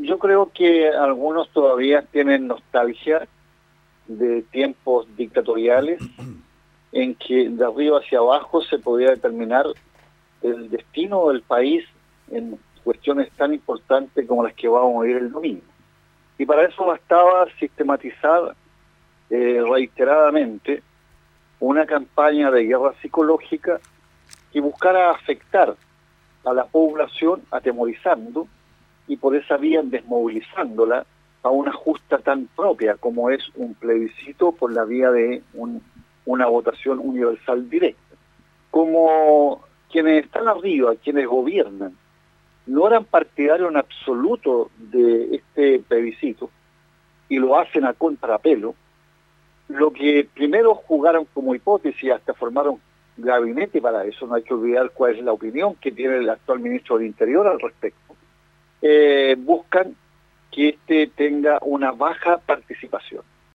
Yo creo que algunos todavía tienen nostalgia de tiempos dictatoriales en que de arriba hacia abajo se podía determinar el destino del país en cuestiones tan importantes como las que vamos a ver el domingo. Y para eso bastaba sistematizar reiteradamente una campaña de guerra psicológica que buscara afectar a la población atemorizando y por esa vía desmovilizándola a una justa tan propia como es un plebiscito por la vía de una votación universal directa. Como quienes están arriba, quienes gobiernan, no eran partidarios en absoluto de este plebiscito y lo hacen a contrapelo, lo que primero jugaron como hipótesis, hasta formaron gabinete para eso, no hay que olvidar cuál es la opinión que tiene el actual ministro del Interior al respecto, buscan que este tenga una baja participación.